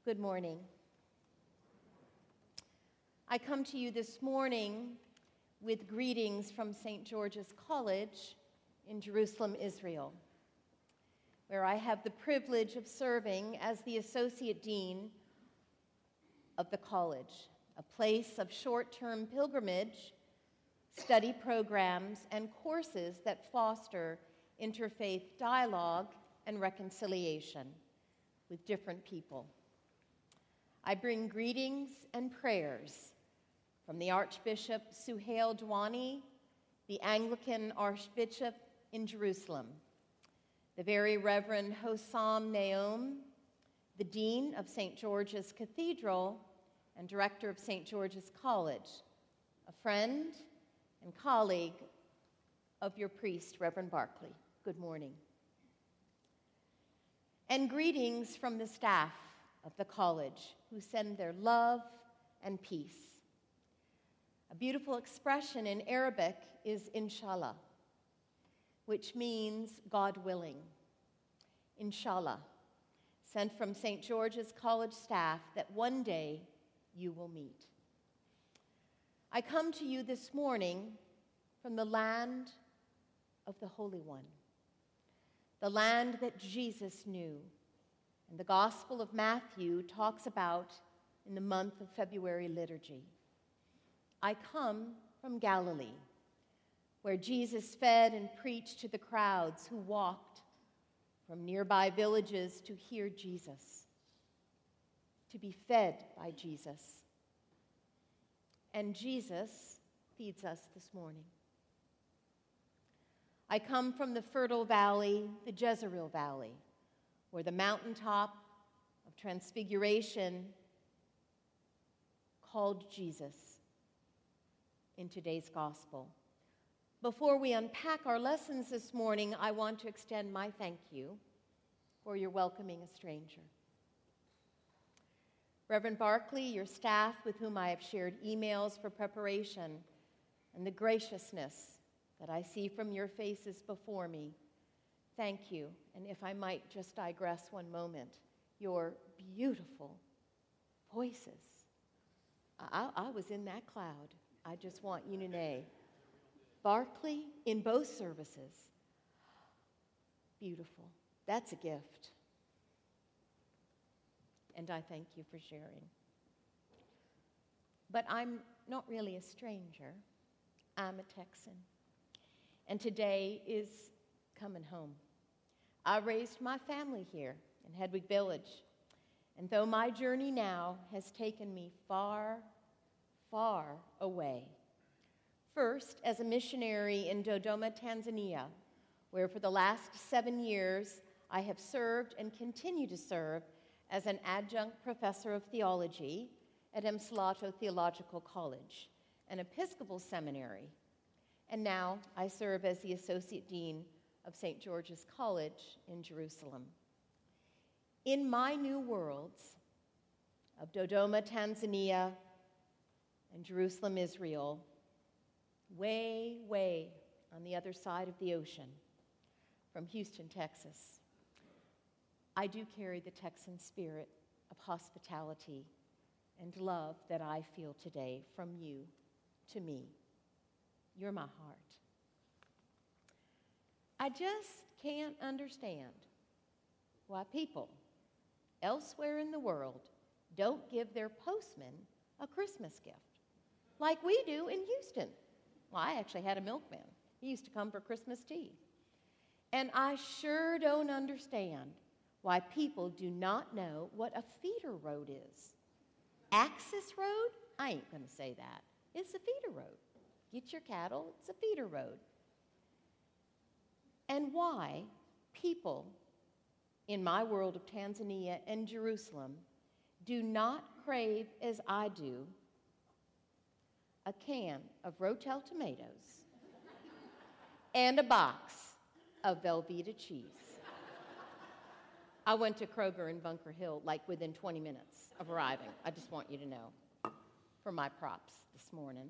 Good morning. I come to you this morning with greetings from St. George's College in Jerusalem, Israel, where I have the privilege of serving as the Associate Dean of the college, a place of short-term pilgrimage, study programs, and courses that foster interfaith dialogue and reconciliation with different people. I bring greetings and prayers from the Archbishop Suhail Dwani, the Anglican Archbishop in Jerusalem, the Very Reverend Hossam Naum, the Dean of St. George's Cathedral and Director of St. George's College, a friend and colleague of your priest, Reverend Barclay. Good morning. And greetings from the staff of the college who send their love and peace. A beautiful expression in Arabic is inshallah, which means God willing. Inshallah, sent from St. George's College staff that one day you will meet. I come to you this morning from the land of the Holy One, the land that Jesus knew, and the Gospel of Matthew talks about in the month of February liturgy. I come from Galilee, where Jesus fed and preached to the crowds who walked from nearby villages to hear Jesus, to be fed by Jesus. And Jesus feeds us this morning. I come from the fertile valley, the Jezreel Valley, where the mountaintop of transfiguration called Jesus in today's gospel. Before we unpack our lessons this morning, I want to extend my thank you for your welcoming a stranger. Reverend Barclay, your staff with whom I have shared emails for preparation, and the graciousness that I see from your faces before me, thank you. And if I might just digress one moment, your beautiful voices. I was in that cloud. I just want you to know. Barclay, in both services, beautiful. That's a gift. And I thank you for sharing. But I'm not really a stranger. I'm a Texan. And today is coming home. I raised my family here in Hedwig Village. And though my journey now has taken me far, far away, first as a missionary in Dodoma, Tanzania, where for the last 7 years I have served and continue to serve as an adjunct professor of theology at Msalato Theological College, an Episcopal seminary. And now I serve as the Associate Dean of St. George's College in Jerusalem. In my new worlds of Dodoma, Tanzania, and Jerusalem, Israel, way, way on the other side of the ocean, from Houston, Texas, I do carry the Texan spirit of hospitality and love that I feel today from you to me. You're my heart. I just can't understand why people elsewhere in the world don't give their postman a Christmas gift like we do in Houston. Well, I actually had a milkman. He used to come for Christmas tea. And I sure don't understand why people do not know what a feeder road is. Access road? I ain't going to say that. It's a feeder road. Get your cattle, it's a feeder road. And why people in my world of Tanzania and Jerusalem do not crave, as I do, a can of Rotel tomatoes and a box of Velveeta cheese. I went to Kroger in Bunker Hill like within 20 minutes of arriving. I just want you to know for my props this morning.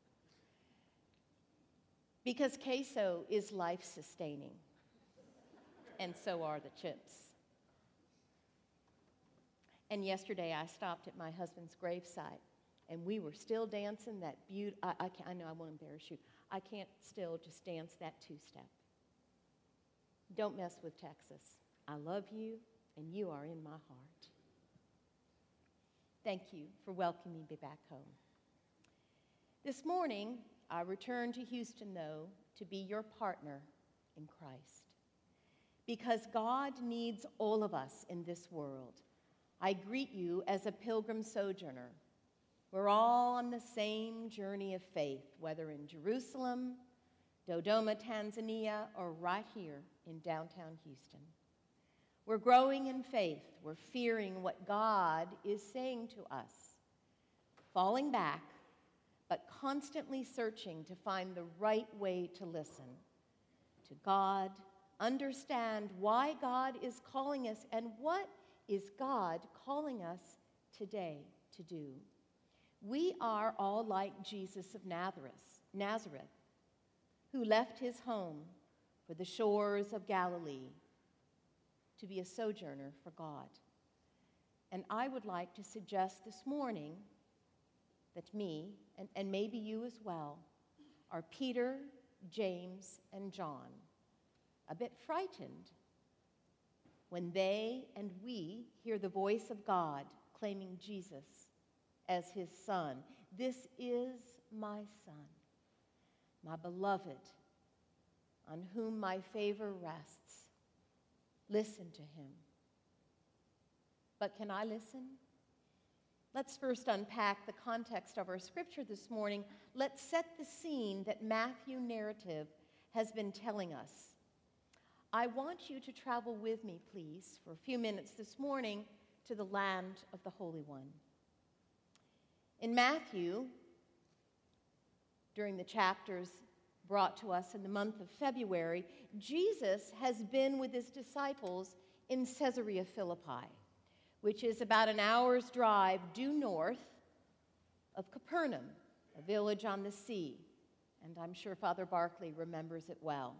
Because queso is life-sustaining, and so are the chips. And yesterday I stopped at my husband's gravesite, and we were still dancing that beautiful, I know I won't embarrass you, I can't still just dance that two-step. Don't mess with Texas. I love you, and you are in my heart. Thank you for welcoming me back home. This morning, I return to Houston, though, to be your partner in Christ. Because God needs all of us in this world. I greet you as a pilgrim sojourner. We're all on the same journey of faith, whether in Jerusalem, Dodoma, Tanzania, or right here in downtown Houston. We're growing in faith. We're fearing what God is saying to us, falling back, but constantly searching to find the right way to listen to God, understand why God is calling us, and what is God calling us today to do. We are all like Jesus of Nazareth, who left his home for the shores of Galilee to be a sojourner for God. And I would like to suggest this morning that me, and maybe you as well, are Peter, James, and John, a bit frightened when they and we hear the voice of God claiming Jesus as his son. This is my son, my beloved, on whom my favor rests. Listen to him. But can I listen? Let's first unpack the context of our scripture this morning. Let's set the scene that Matthew narrative has been telling us. I want you to travel with me, please, for a few minutes this morning to the land of the Holy One. In Matthew, during the chapters brought to us in the month of February, Jesus has been with his disciples in Caesarea Philippi, which is about an hour's drive due north of Capernaum, a village on the sea. And I'm sure Father Barclay remembers it well.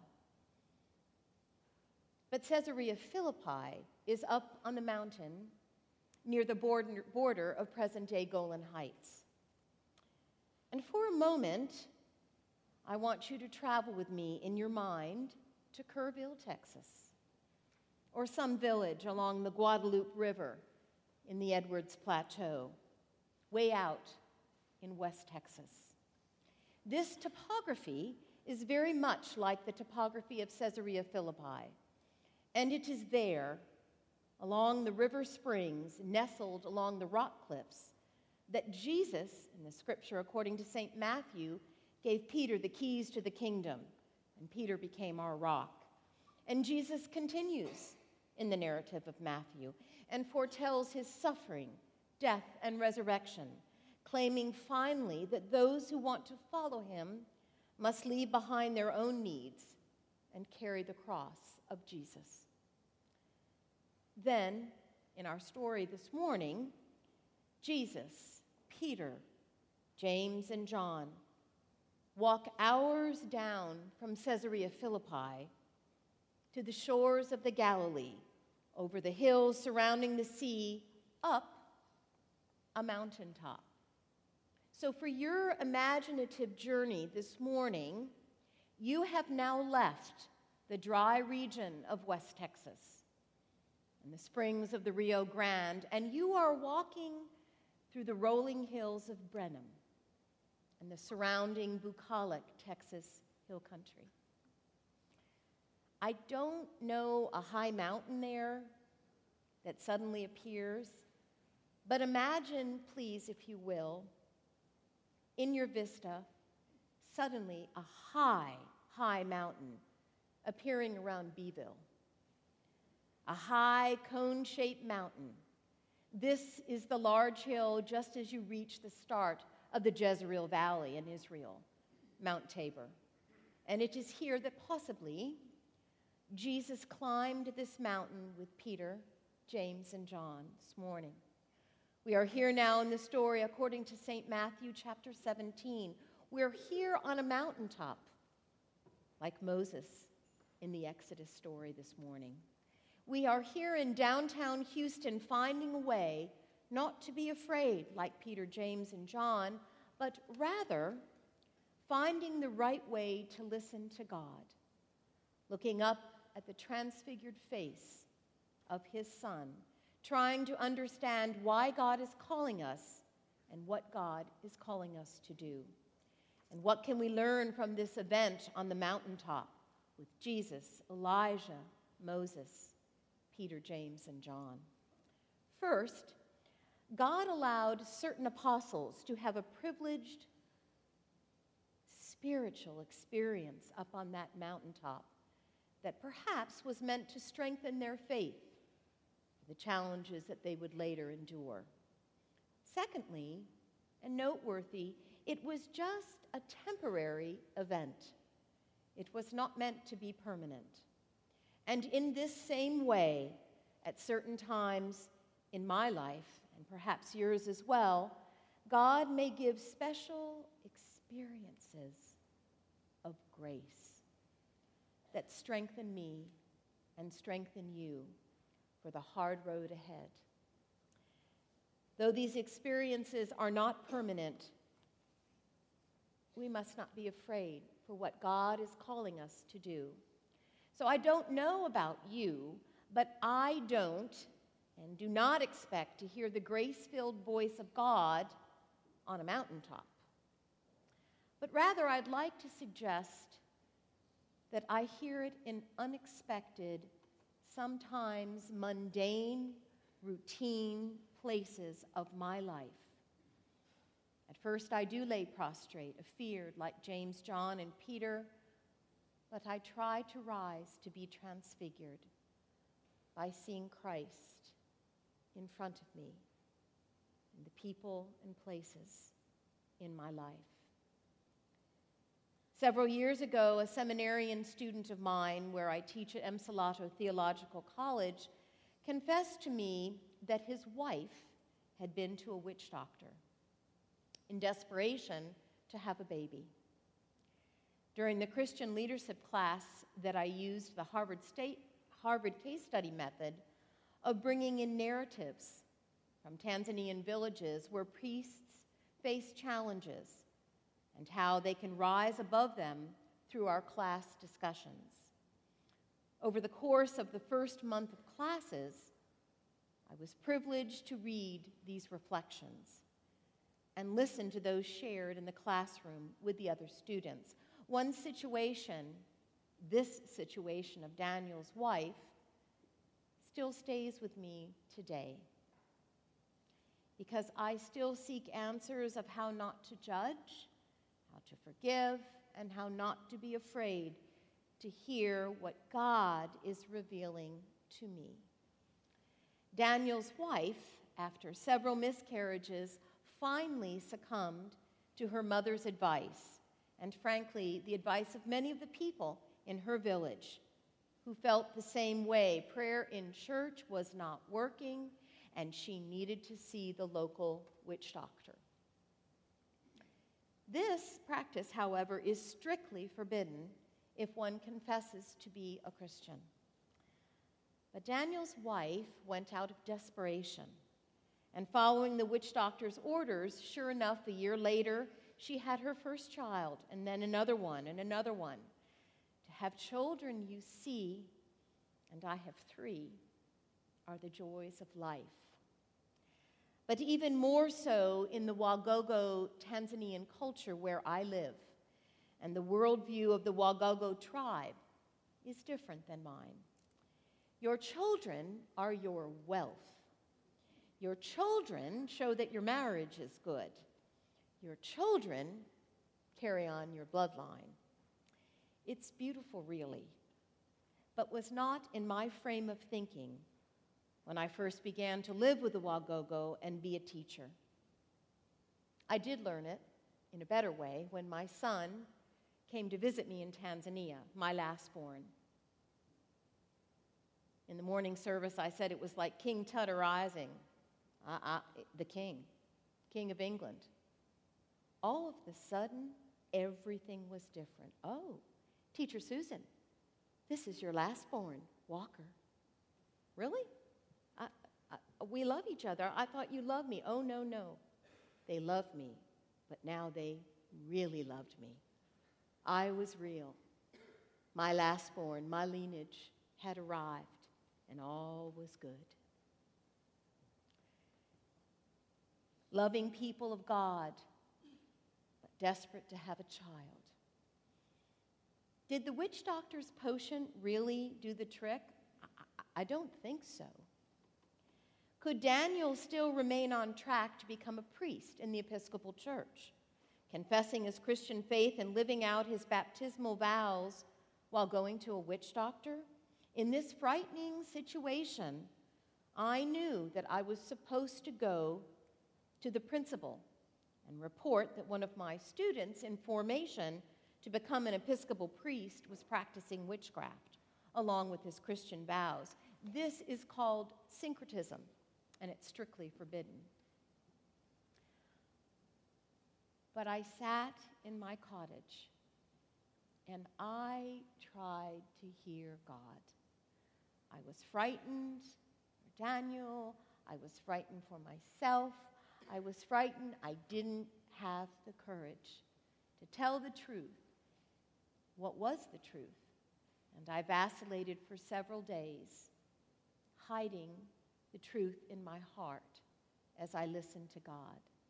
But Caesarea Philippi is up on the mountain near the border of present-day Golan Heights. And for a moment, I want you to travel with me in your mind to Kerrville, Texas, or some village along the Guadalupe River in the Edwards Plateau, way out in West Texas. This topography is very much like the topography of Caesarea Philippi, and it is there, along the river springs, nestled along the rock cliffs, that Jesus, in the scripture according to St. Matthew, gave Peter the keys to the kingdom, and Peter became our rock. And Jesus continues in the narrative of Matthew and foretells his suffering, death, and resurrection, claiming finally that those who want to follow him must leave behind their own needs and carry the cross of Jesus. Then, in our story this morning, Jesus, Peter, James, and John walk hours down from Caesarea Philippi to the shores of the Galilee, over the hills surrounding the sea, up a mountaintop. So for your imaginative journey this morning, you have now left the dry region of West Texas and the springs of the Rio Grande, and you are walking through the rolling hills of Brenham and the surrounding bucolic Texas hill country. I don't know a high mountain there that suddenly appears, but imagine, please, if you will, in your vista, suddenly a high mountain appearing around Beeville. A high cone-shaped mountain. This is the large hill just as you reach the start of the Jezreel Valley in Israel, Mount Tabor. And it is here that possibly Jesus climbed this mountain with Peter, James, and John this morning. We are here now in the story according to St. Matthew chapter 17. We're here on a mountaintop, like Moses in the Exodus story this morning. We are here in downtown Houston finding a way not to be afraid like Peter, James, and John, but rather finding the right way to listen to God, looking up at the transfigured face of his Son, trying to understand why God is calling us and what God is calling us to do. And what can we learn from this event on the mountaintop with Jesus, Elijah, Moses, Peter, James, and John? First, God allowed certain apostles to have a privileged spiritual experience up on that mountaintop that perhaps was meant to strengthen their faith for the challenges that they would later endure. Secondly, and noteworthy, it was just a temporary event. It was not meant to be permanent. And in this same way, at certain times in my life, and perhaps yours as well, God may give special experiences of grace that strengthen me and strengthen you for the hard road ahead. Though these experiences are not permanent, we must not be afraid for what God is calling us to do. So I don't know about you, but I don't and do not expect to hear the grace-filled voice of God on a mountaintop. But rather, I'd like to suggest that I hear it in unexpected, sometimes mundane, routine places of my life. At first, I do lay prostrate, afeared like James, John, and Peter, but I try to rise to be transfigured by seeing Christ in front of me, and the people and places in my life. Several years ago, a seminarian student of mine, where I teach at Emsalato Theological College, confessed to me that his wife had been to a witch doctor in desperation to have a baby. During the Christian leadership class that I used, the Harvard case study method of bringing in narratives from Tanzanian villages where priests face challenges and how they can rise above them through our class discussions. Over the course of the first month of classes, I was privileged to read these reflections and listen to those shared in the classroom with the other students. One situation, this situation of Daniel's wife, still stays with me today, because I still seek answers of how not to judge, how to forgive, and how not to be afraid to hear what God is revealing to me. Daniel's wife, after several miscarriages, finally succumbed to her mother's advice, and frankly, the advice of many of the people in her village who felt the same way. Prayer in church was not working, and she needed to see the local witch doctor. This practice, however, is strictly forbidden if one confesses to be a Christian. But Daniel's wife went out of desperation, and following the witch doctor's orders, sure enough, a year later, she had her first child, and then another one, and another one. To have children, you see, and I have 3, are the joys of life. But even more so in the Wagogo Tanzanian culture where I live, and the worldview of the Wagogo tribe is different than mine. Your children are your wealth. Your children show that your marriage is good. Your children carry on your bloodline. It's beautiful, really, but was not in my frame of thinking when I first began to live with the Wagogo and be a teacher. I did learn it in a better way when my son came to visit me in Tanzania, my last born. In the morning service, I said it was like King Tut arising, the King of England. All of a sudden, everything was different. Oh, Teacher Susan, this is your last born, Walker. Really? we love each other. I thought you loved me. Oh, no, no. They loved me, but now they really loved me. I was real. My lastborn, my lineage had arrived, and all was good. Loving people of God, but desperate to have a child. Did the witch doctor's potion really do the trick? I don't think so. Could Daniel still remain on track to become a priest in the Episcopal Church, confessing his Christian faith and living out his baptismal vows while going to a witch doctor? In this frightening situation, I knew that I was supposed to go to the principal and report that one of my students in formation to become an Episcopal priest was practicing witchcraft, along with his Christian vows. This is called syncretism, and it's strictly forbidden. But I sat in my cottage, and I tried to hear God. I was frightened for Daniel. I was frightened for myself. I was frightened. I didn't have the courage to tell the truth. What was the truth? And I vacillated for several days, hiding the truth in my heart as I listened to God.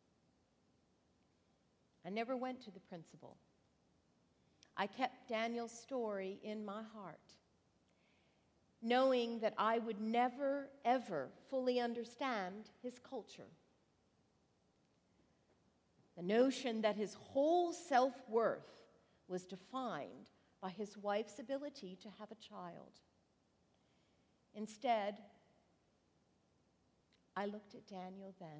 I never went to the principal. I kept Daniel's story in my heart, knowing that I would never, ever fully understand his culture. The notion that his whole self-worth was defined by his wife's ability to have a child. Instead, I looked at Daniel then,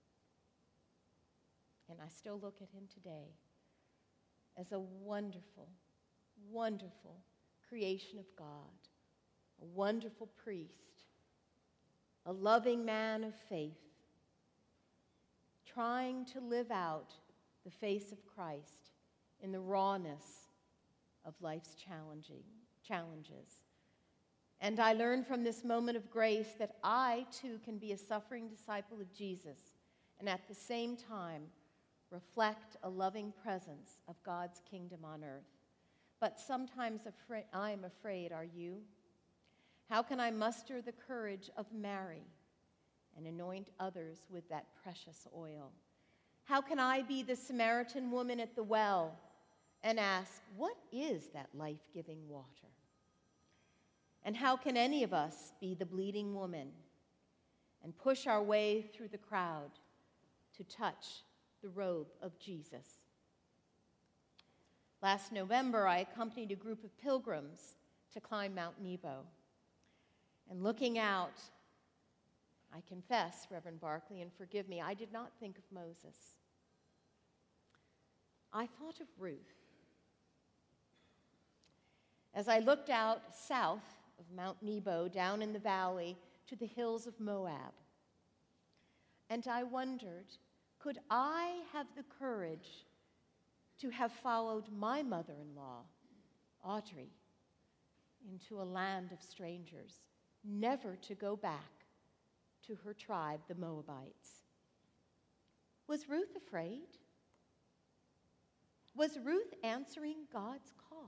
and I still look at him today, as a wonderful, wonderful creation of God, a wonderful priest, a loving man of faith, trying to live out the face of Christ in the rawness of life's challenges. And I learned from this moment of grace that I, too, can be a suffering disciple of Jesus and at the same time reflect a loving presence of God's kingdom on earth. But sometimes I am afraid, are you? How can I muster the courage of Mary and anoint others with that precious oil? How can I be the Samaritan woman at the well and ask, what is that life-giving water? And how can any of us be the bleeding woman and push our way through the crowd to touch the robe of Jesus? Last November, I accompanied a group of pilgrims to climb Mount Nebo. And looking out, I confess, Reverend Barclay, and forgive me, I did not think of Moses. I thought of Ruth. As I looked out south of Mount Nebo, down in the valley to the hills of Moab, and I wondered, could I have the courage to have followed my mother-in-law, Audrey, into a land of strangers, never to go back to her tribe, the Moabites? Was Ruth afraid? Was Ruth answering God's call?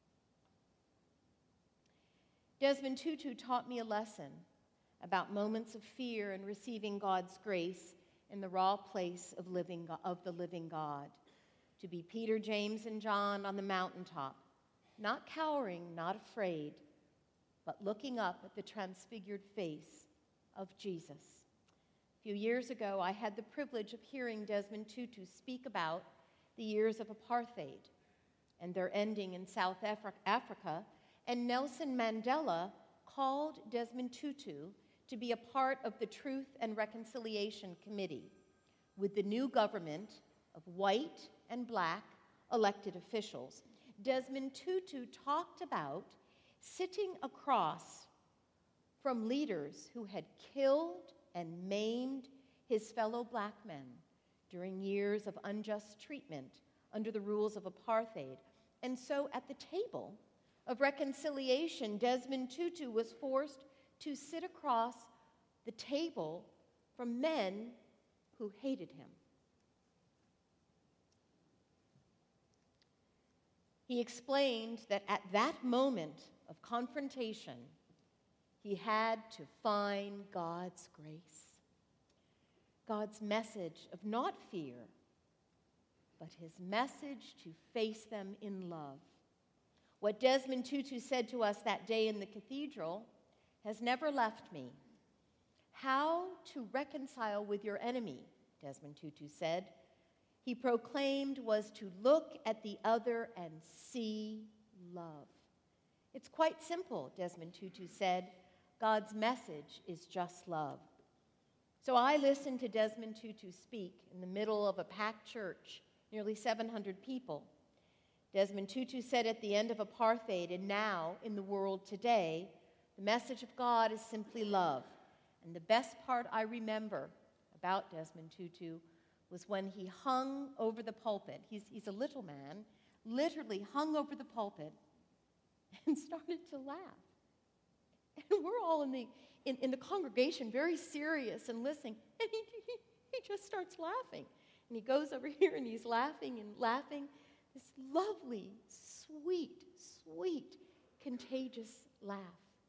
Desmond Tutu taught me a lesson about moments of fear and receiving God's grace in the raw place of the living God, to be Peter, James, and John on the mountaintop, not cowering, not afraid, but looking up at the transfigured face of Jesus. A few years ago, I had the privilege of hearing Desmond Tutu speak about the years of apartheid and their ending in South Africa, and Nelson Mandela called Desmond Tutu to be a part of the Truth and Reconciliation Committee with the new government of white and black elected officials. Desmond Tutu talked about sitting across from leaders who had killed and maimed his fellow black men during years of unjust treatment under the rules of apartheid. And so at the table of reconciliation, Desmond Tutu was forced to sit across the table from men who hated him. He explained that at that moment of confrontation, he had to find God's grace, God's message of not fear, but his message to face them in love. What Desmond Tutu said to us that day in the cathedral has never left me. How to reconcile with your enemy, Desmond Tutu said, he proclaimed, was to look at the other and see love. It's quite simple, Desmond Tutu said. God's message is just love. So I listened to Desmond Tutu speak in the middle of a packed church, nearly 700 people. Desmond Tutu said at the end of apartheid, and now in the world today, the message of God is simply love. And the best part I remember about Desmond Tutu was when he hung over the pulpit. He's a little man, literally hung over the pulpit and started to laugh. And we're all in the congregation very serious and listening, and he just starts laughing. And he goes over here and he's laughing and laughing, this lovely, sweet, sweet, contagious laugh.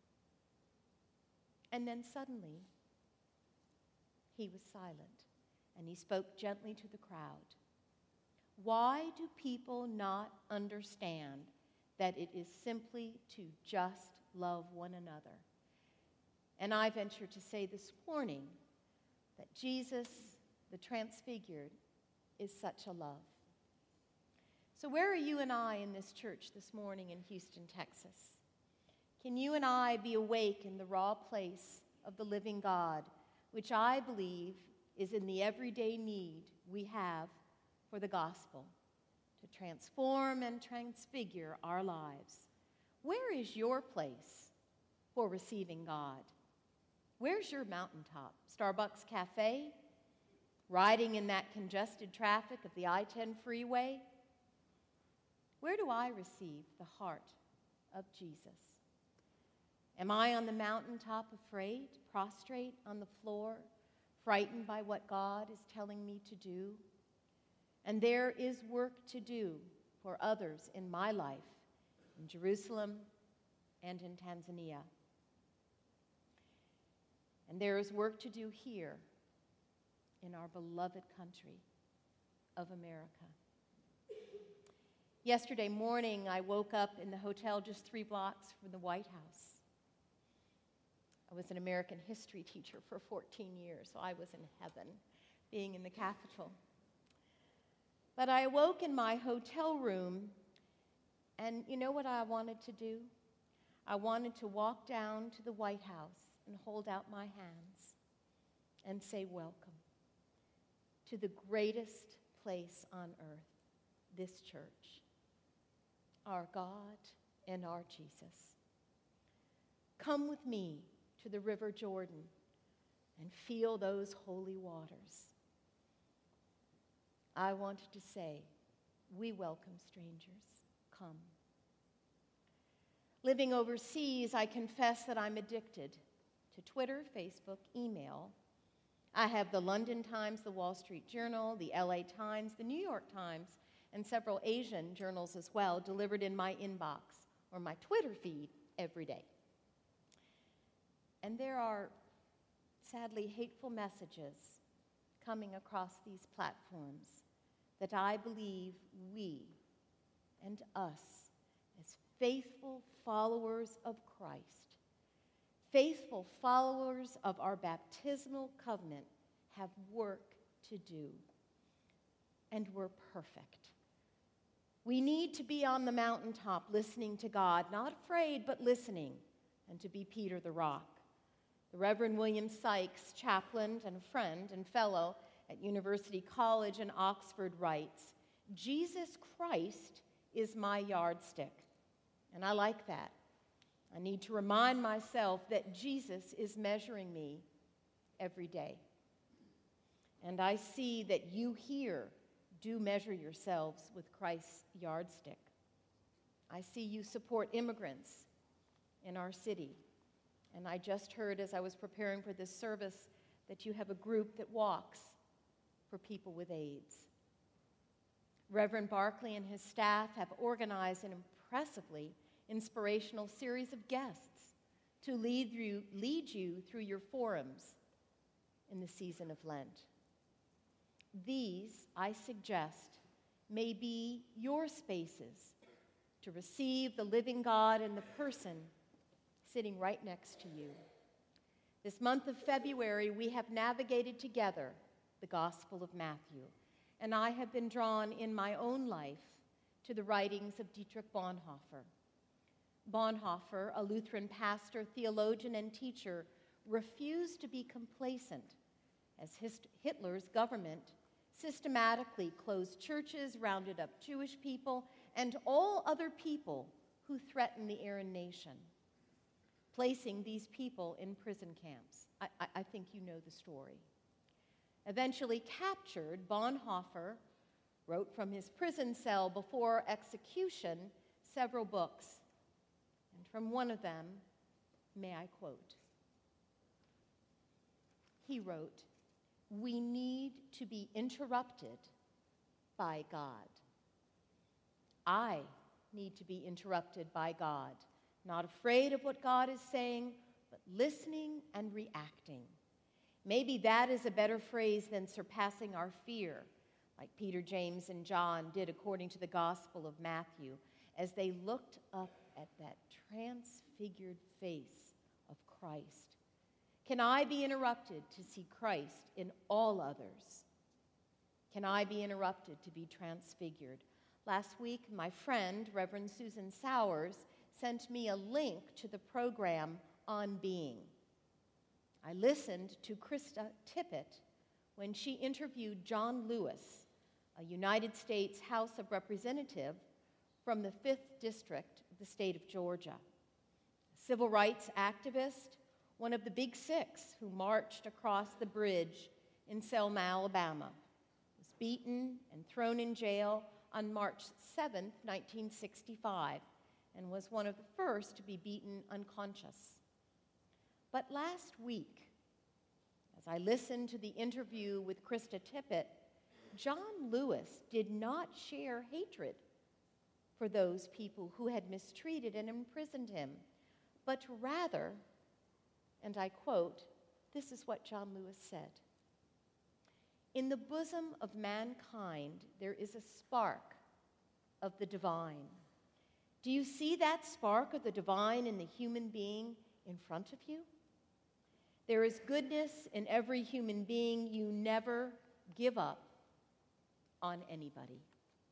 And then suddenly, he was silent, and he spoke gently to the crowd. Why do people not understand that it is simply to just love one another? And I venture to say this morning that Jesus, the transfigured, is such a love. So where are you and I in this church this morning in Houston, Texas? Can you and I be awake in the raw place of the living God, which I believe is in the everyday need we have for the gospel to transform and transfigure our lives? Where is your place for receiving God? Where's your mountaintop? Starbucks Cafe? Riding in that congested traffic of the I-10 freeway? Where do I receive the heart of Jesus? Am I on the mountaintop afraid, prostrate on the floor, frightened by what God is telling me to do? And there is work to do for others in my life, in Jerusalem and in Tanzania. And there is work to do here in our beloved country of America. Yesterday morning, I woke up in the hotel just 3 blocks from the White House. I was an American history teacher for 14 years, so I was in heaven, being in the Capitol. But I awoke in my hotel room, and you know what I wanted to do? I wanted to walk down to the White House and hold out my hands and say, welcome to the greatest place on earth, this church, our God and our Jesus. Come with me to the River Jordan and feel those holy waters. I wanted to say, we welcome strangers. Come. Living overseas, I confess that I'm addicted to Twitter, Facebook, email. I have the London Times, the Wall Street Journal, the LA Times, the New York Times, and several Asian journals as well, delivered in my inbox or my Twitter feed every day. And there are, sadly, hateful messages coming across these platforms that I believe we and us, as faithful followers of Christ, faithful followers of our baptismal covenant, have work to do. And we're perfect. We need to be on the mountaintop listening to God, not afraid, but listening, and to be Peter the Rock. The Reverend William Sykes, chaplain and a friend and fellow at University College in Oxford, writes, Jesus Christ is my yardstick. And I like that. I need to remind myself that Jesus is measuring me every day. And I see that you here do measure yourselves with Christ's yardstick. I see you support immigrants in our city. And I just heard as I was preparing for this service that you have a group that walks for people with AIDS. Reverend Barkley and his staff have organized an impressively inspirational series of guests to lead you through your forums in the season of Lent. These, I suggest, may be your spaces to receive the living God in the person sitting right next to you. This month of February, we have navigated together the Gospel of Matthew, and I have been drawn in my own life to the writings of Dietrich Bonhoeffer. Bonhoeffer, a Lutheran pastor, theologian, and teacher, refused to be complacent as Hitler's government systematically closed churches, rounded up Jewish people, and all other people who threatened the Aryan nation, placing these people in prison camps. I think you know the story. Eventually captured, Bonhoeffer wrote from his prison cell before execution several books. And from one of them, may I quote? He wrote, "We need to be interrupted by God. I need to be interrupted by God, not afraid of what God is saying, but listening and reacting. Maybe that is a better phrase than surpassing our fear, like Peter, James, and John did according to the Gospel of Matthew, as they looked up at that transfigured face of Christ. Can I be interrupted to see Christ in all others? Can I be interrupted to be transfigured?" Last week, my friend, Reverend Susan Sowers, sent me a link to the program On Being. I listened to Krista Tippett when she interviewed John Lewis, a United States House of Representative from the 5th District of the state of Georgia, a civil rights activist, one of the Big Six who marched across the bridge in Selma, Alabama, was beaten and thrown in jail on March 7, 1965, and was one of the first to be beaten unconscious. But last week, as I listened to the interview with Krista Tippett, John Lewis did not share hatred for those people who had mistreated and imprisoned him, but rather, and I quote, this is what John Lewis said, "In the bosom of mankind, there is a spark of the divine. Do you see that spark of the divine in the human being in front of you? There is goodness in every human being. You never give up on anybody."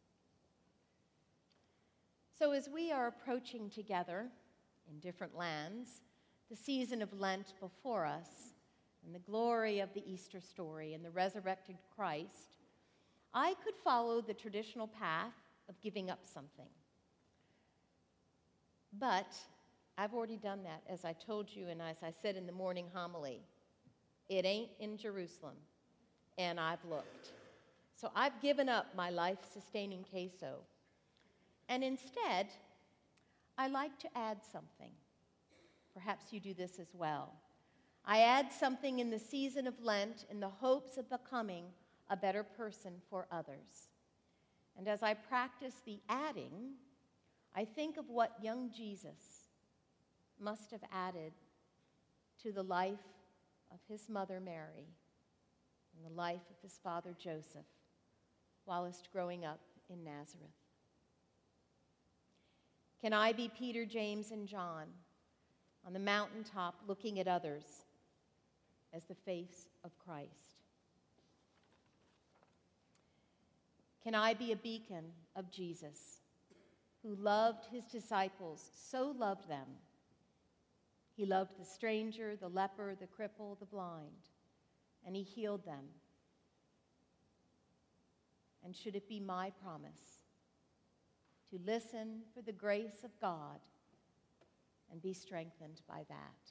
So as we are approaching together in different lands the season of Lent before us and the glory of the Easter story and the resurrected Christ, I could follow the traditional path of giving up something. But I've already done that, as I told you and as I said in the morning homily. It ain't in Jerusalem, and I've looked. So I've given up my life-sustaining queso. And instead, I like to add something. Perhaps you do this as well. I add something in the season of Lent in the hopes of becoming a better person for others. And as I practice the adding, I think of what young Jesus must have added to the life of his mother Mary and the life of his father Joseph whilst growing up in Nazareth. Can I be Peter, James, and John on the mountaintop looking at others as the face of Christ? Can I be a beacon of Jesus who loved his disciples, so loved them? He loved the stranger, the leper, the cripple, the blind, and he healed them. And should it be my promise to listen for the grace of God and be strengthened by that?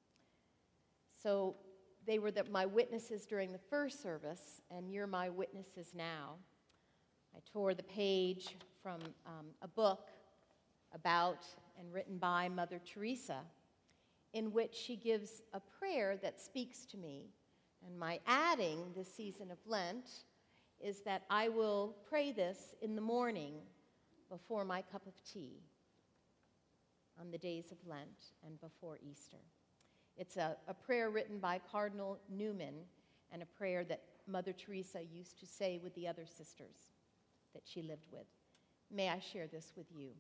So they were my witnesses during the first service, and you're my witnesses now. I tore the page from a book about and written by Mother Teresa. in which she gives a prayer that speaks to me. And my adding this season of Lent is that I will pray this in the morning before my cup of tea on the days of Lent and before Easter. It's a prayer written by Cardinal Newman and a prayer that Mother Teresa used to say with the other sisters that she lived with. May I share this with you.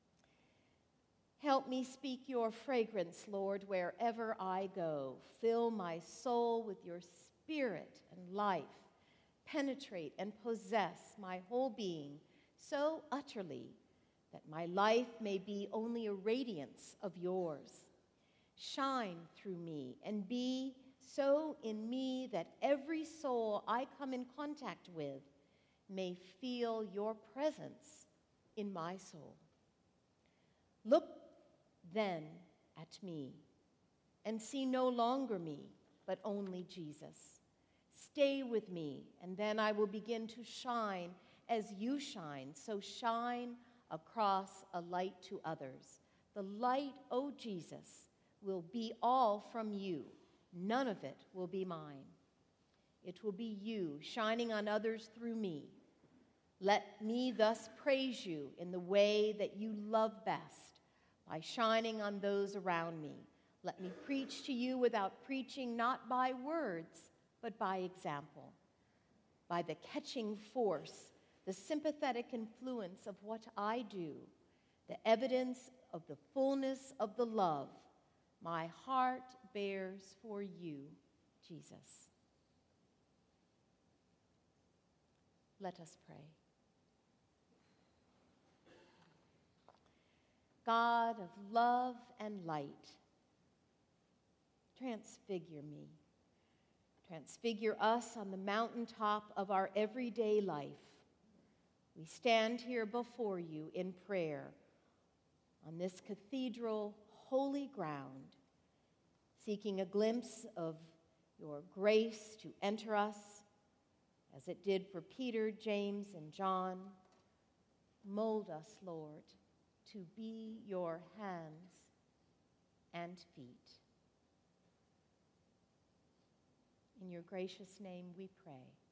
Help me speak your fragrance, Lord, wherever I go. Fill my soul with your spirit and life. Penetrate and possess my whole being so utterly that my life may be only a radiance of yours. Shine through me and be so in me that every soul I come in contact with may feel your presence in my soul. Look then at me and see no longer me, but only Jesus. Stay with me, and then I will begin to shine as you shine. So shine across a light to others. The light, O Jesus, will be all from you. None of it will be mine. It will be you shining on others through me. Let me thus praise you in the way that you love best, by shining on those around me. Let me preach to you without preaching, not by words, but by example, by the catching force, the sympathetic influence of what I do, the evidence of the fullness of the love my heart bears for you, Jesus. Let us pray. God of love and light, transfigure me. Transfigure us on the mountaintop of our everyday life. We stand here before you in prayer on this cathedral holy ground, seeking a glimpse of your grace to enter us, as it did for Peter, James, and John. Mold us, Lord, to be your hands and feet. In your gracious name we pray.